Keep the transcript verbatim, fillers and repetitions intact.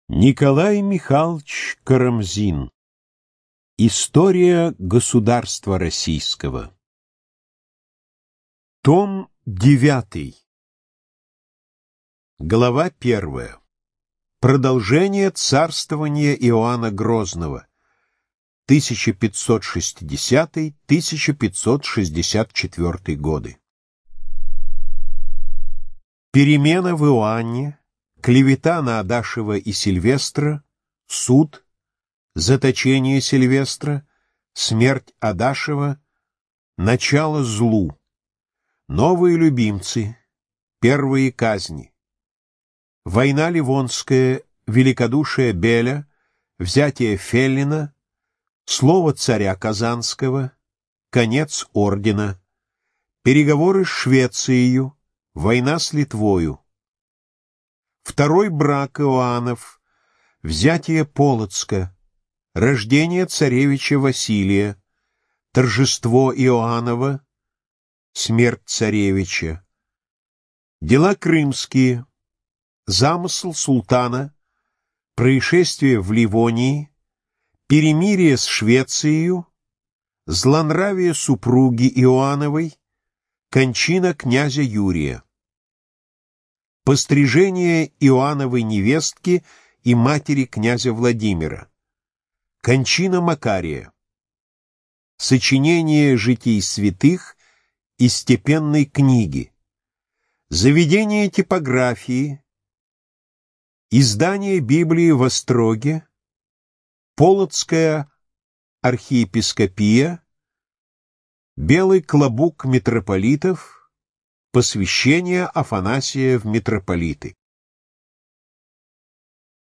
Николай Михайлович Карамзин. История государства российского. Том девятый. Глава первая. Продолжение царствования Иоанна Грозного. тысяча пятьсот шестидесятый — тысяча пятьсот шестьдесят четвёртый годы. Перемена в Иоанне, клевета на Адашева и Сильвестра, суд, заточение Сильвестра, смерть Адашева, начало злу, новые любимцы, первые казни, война Ливонская, великодушие Беля, взятие Феллина, слово царя Казанского, конец ордена, переговоры с Швецией, война с Литвою, второй брак Иоаннов, взятие Полоцка, рождение царевича Василия, торжество Иоаннова, смерть царевича, дела крымские, замысл султана, происшествие в Ливонии, перемирие с Швецией, злонравие супруги Иоанновой, кончина князя Юрия, пострижение Иоанновой невестки и матери князя Владимира, кончина Макария, сочинение житий святых и степенной книги, заведение типографии, издание Библии в Остроге, Полоцкая архиепископия, белый клобук митрополитов, посвящение Афанасия в митрополиты.